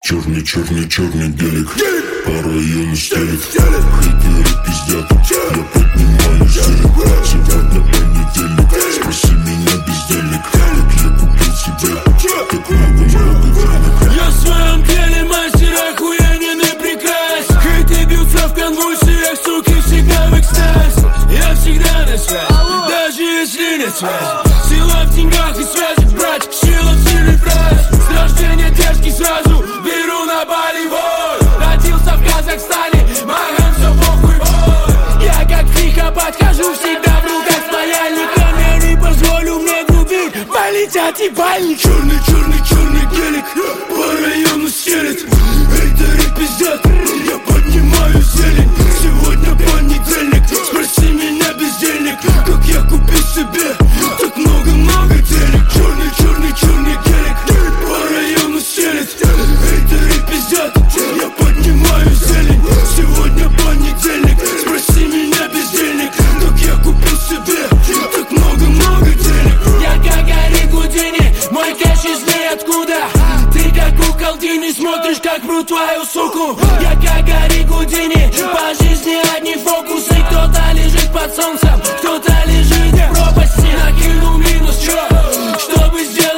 Черный гелик по району стелит. Хейтеры пиздят, я поднимаю зелик. Сегодня понедельник, спроси меня бездельник. Как я купил себе так много денег. Я в своем деле мастер, охуенный приказ. Хейты бьются в конвульсиях, суки всегда в экстазе. Я всегда на связи, даже если нет связи. Сила в деньгах и связях, брать, сила в сильной фразе. С рождения тяжкий сразу беру на болевой. Родился в Казахстане, маган, все похуй, бой. Я как психопат хожу всегда в руках с паяльником. Я не позволю мне грубить, полетят ебальники. Черный гелик по району стелит. Хейтеры пиздят, я поднимаю зелень. Сегодня понедельник, спроси меня бездельник. Как я купил себе так много денег. Черный гелик по району стелит. Хейтеры пиздят, я поднимаю зелень. Сегодня понедельник, спроси меня бездельник. Как я купил себе так много денег. Я как Гарри Гудини, мой кэш из ниоткуда. Ты как у колдини, смотришь как вру твою суку. Я как Гарри Гудини, по жизни одни фокусы. Кто-то лежит под солнцем, кто-то лежит в пропасти. Накинул минус, чтобы сделать